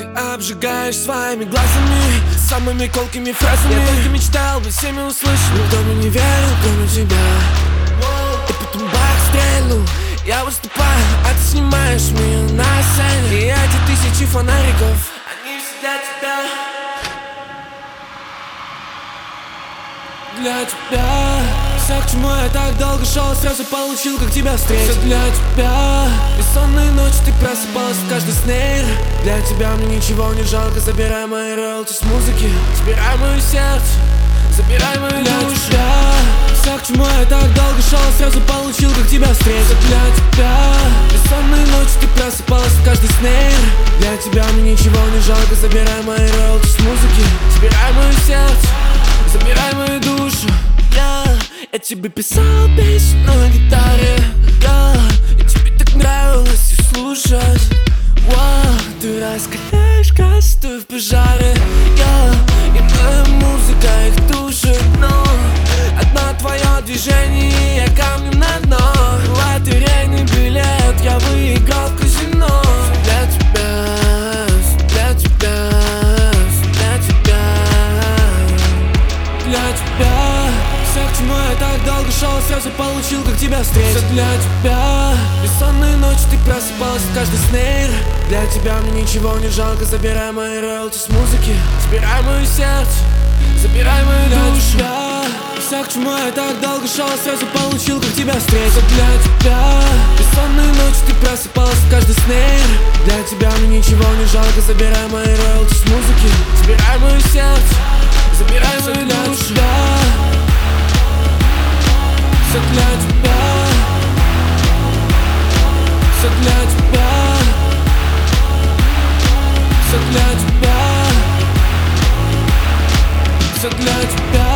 Обжигаешь своими глазами, самыми колкими фразами. Я только мечтал быть всеми услышан, никто мне не верил, кроме тебя. И потом бах, стрельнул. Я выступаю, а ты снимаешь меня на сцене. И эти тысячи фонариков, они все для тебя. Для тебя. Все, к чему я так долго шел, сразу получил, как тебя встретил. Все для тебя. Бессонные ночи, ты просыпалась в каждый снейр. Для тебя мне ничего не жалко. Забирай мои роялти с музыки, забирай мое сердце, забирай мою душу. Все, к чему я так долго шел, сразу получил, как тебя встретил. Для тебя. Бессонные ночи, ты просыпалась в каждый снейр. Для тебя мне ничего не жалко. Забирай мои роялти с музыки, забирай мое сердце, забирай мою душу. Я тебе писал песню на гитаре, и тебе так нравилось ее слушать. Ты раскаляешь костры в пожаре, и моя музыка их тушит. Но одно твое движение, я камнем на дно. Лотерейный билет, я выиграл в казино. Для тебя, для тебя, для тебя, для тебя. Все, к чему я так долго шел, сразу получил, как тебя встретил. Все для тебя. Бессонные ночи, ты просыпалась в каждый снейр. Для тебя мне ничего не жалко. Забирай мои роялти с музыки, забирай мое сердце, забирай мою душу. Все, к чему я так долго шел, сразу получил, как тебя встретил. Для тебя. Бессонные ночи, ты просыпалась в каждый снейр. Для тебя мне ничего не жалко. Забирай мои роялти с музыки, забирай мое сердце, забирай мою душу. Все для тебя, все для тебя, все для тебя, все для тебя.